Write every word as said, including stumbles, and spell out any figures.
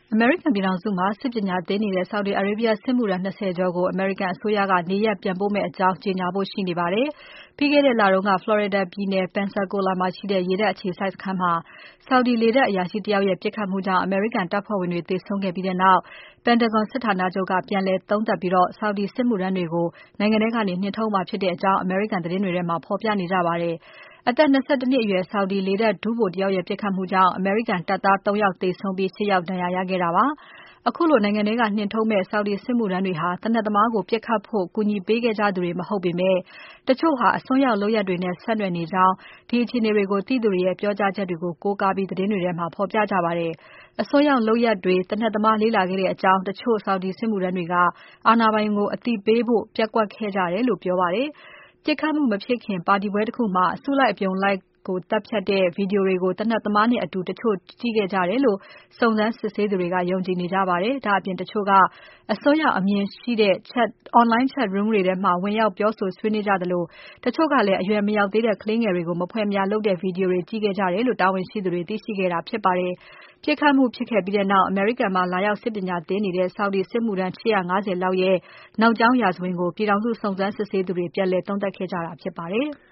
အမေရိကန်ပြည်ထောင်စုမှာ စစ်ပညာသင်နေတဲ့ Saudi Arabia စစ်မှုထမ်း ၂၀ ကျော်ကို အမေရိကန်အစိုးရက နေရပ်ပြန်ပို့မယ့်အကြောင်း ကြေညာဖို့ရှိနေပါတယ်။ ပြီးခဲ့တဲ့လတုန်းက Florida ပြည်နယ် Pensacola မှာရှိတဲ့ ရေတပ်အခြေစိုက်စခန်းမှာ Saudi လေတပ်အရာရှိတယောက်ရဲ့ ပစ်ခတ်မှုကြောင့် အမေရိကန်တပ်ဖွဲ့ဝင်တွေ သေဆုံးခဲ့ပြီးနောက် Pentagon စစ်ဌာနချုပ်က ပြန်လည်သုံးသပ်ပြီး Saudi စစ်မှုထမ်းတွေကို နိုင်ငံထဲကနေ နှင်ထုတ်မှာဖြစ်ကြောင်း အမေရိကန်သတင်းတွေမှာ ဖော်ပြနေကြပါတယ်။ အသက် ၂၁ နှစ်အရွယ် Saudi လေတပ်ဒုဗိုလ်တယောက်ရဲ့ ပစ်ခတ်မှုကြောင့် အမေရိကန်တပ်သား ၃ ယောက်သေဆုံးပြီး ၈ ယောက်ဒဏ်ရာရခဲ့တာပါ။ ခုလို နိုင်ငံထဲက နှင်ထုတ်မယ့် Saudi စစ်မှုထမ်းတွေဟာ သေနတ်သမားကို ပစ်ခတ်ဖို့ ကူညီပေးခဲ့ကြသူတွေ မဟုတ်ပေမဲ့ တချို့ဟာ အစွန်းရောက်လုပ်ရပ်တွေနဲ့ ဆက်နွယ်နေကြောင်း ဒီအခြေအနေတွေကို သိသူတွေရဲ့ ပြောကြားချက်တွေကို ကိုးကားပြီး သတင်းတွေမှာ ဖော်ပြကြပါတယ်။ အစွန်းရောက်လုပ်ရပ်တွေ သေနတ်သမားလေ့လာခဲ့တဲ့အကြောင်း တချို့ Saudi စစ်မှုထမ်းတွေက အာဏာပိုင်ကို အသိပေးဖို့ ပျက်ကွက်ခဲ့ကြတယ်လို့ ပြောပါတယ်။ ပစ်ခတ်မှုမဖြစ်ခင် ပါတီပွဲတခုမှာ အစုလိုက်အပြုံလိုက်သတ်ဖြတ်တဲ့ Video တွေကို သေနတ်သမားနဲ့အတူ တချို့ကြည့်ခဲ့ကြတယ်လို့ စုံစမ်းစစ်ဆေးသူတွေက ယုံကြည်နေကြပါတယ်။ ဒါ့အပြင် တချို့က အစွန်းရောက်အမြင်ရှိတဲ့ Online Chat room တွေထဲမှာ ဝင်ရောက်ပြောဆိုဆွေးနွေးကြသလို တချို့ကလည်း အရွယ်မရောက်သေးတဲ့ ကလေးငယ်တွေကို မဖွယ်မရာလုပ်တဲ့ Video တွေကြည့်ခဲ့ကြတယ်လို့ တာဝန်ရှိသူတွေ သိရှိခဲ့တာဖြစ်ပါတယ်။ ပစ်ခတ်မှုဖြစ်ခဲ့ပြီးနောက် အမေရိကန်မှာ လာရောက်စစ်ပညာသင်နေတဲ့ Saudi စစ်မှုထမ်း ၈၅၀ လောက်ရဲ့ နောက်ကြောင်းရာဇဝင်ကို ပြည်ထောင်စုစုံစမ်းစစ်ဆေးသူတွေ ပြန်လည်သုံးသပ်ခဲ့ကြတာဖြစ်ပါတယ်။